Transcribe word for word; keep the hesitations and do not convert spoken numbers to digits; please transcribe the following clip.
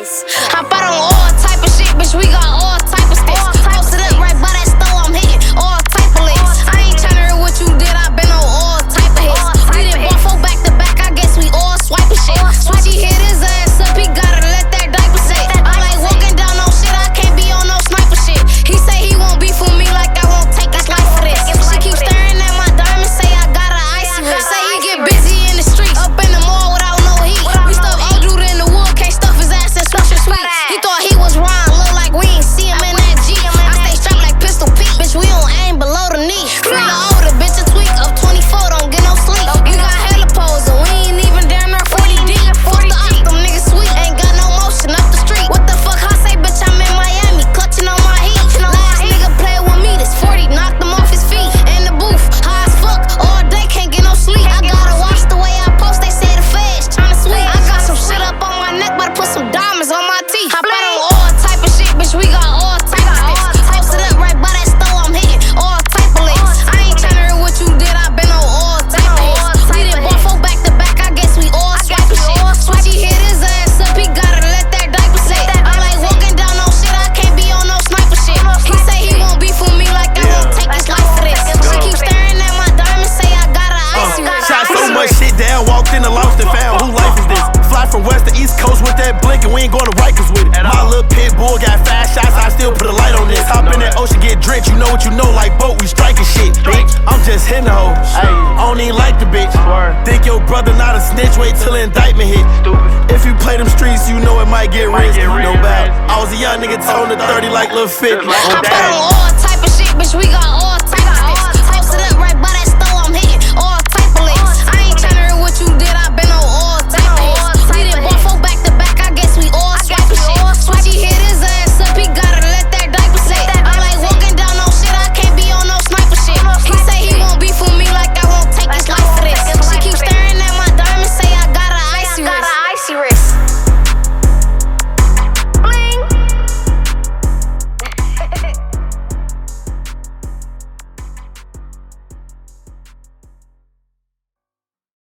this. Hop out on all type of shit, bitch, we got all type of sticks. Posted up right by that stove, I'm hitting all type of licks. I ain't tryna hear what you did, I been on all type of hits. We did one four back to back, I guess we all swiping shit. Switchy hit his ass up, he gotta let that diaper sit. I like walking down on shit, I can't be on no sniper shit. He say he won't beef with me like I won't take his life for this. She keep staring at my diamonds, say I got a icy wrist. Say he get busy in the streets, up in the mall without no heat. We stuff old dude in the wood, can't stuff his ass in special sweet. He thought he was wrong, look like we ain't see him in that G. I stay strapped like Pistol Pete, bitch, we don't aim below the knee. Free the older, bitch, a tweak up twenty-four, don't get no sleep. We got hella pose, and we ain't even down there forty deep. Fuck the op, them niggas sweet, ain't got no motion up the street. What the fuck, I say, bitch, I'm in Miami, clutching on my heat. Last nigga play with me, this forty, knocked him off his feet. In the booth, high as fuck, all day, can't get no sleep. I gotta watch the way I post, they say the feds tryna sweep. I got some shit up on my neck, but I put some diamonds on my teeth. Hop out on all type of shit, bitch, we got all type of sticks. Posted up right by that stove, I'm hitting all type of licks. I ain't tryna hear what you did, I been on all type of hits. We did one four back to back, I guess we all swiping shit. Switchy hit his ass up, he gotta let that diaper sit. I like walking down on shit, I can't be on no sniper shit. He say he won't beef with me like I won't take his life for this. She keep staring at my diamonds, say I got a icy wrist. Shot so much shit down, walked in and lost and found. Who life is this? Fly from west to east coast with that blink, and we ain't going to Rikers with it. My little pit bull got fast shots, I still put a light on this. Hop in that ocean, get drenched, you know what you know, like boat, we striking shit, bitch. I'm just hitting the hoe, I don't even like the bitch. Think your brother not a snitch, wait till the indictment hit. If you play them streets, you know it might get rich. No bad. I was a young nigga, tone to thirty like Lil Fit. Hop out on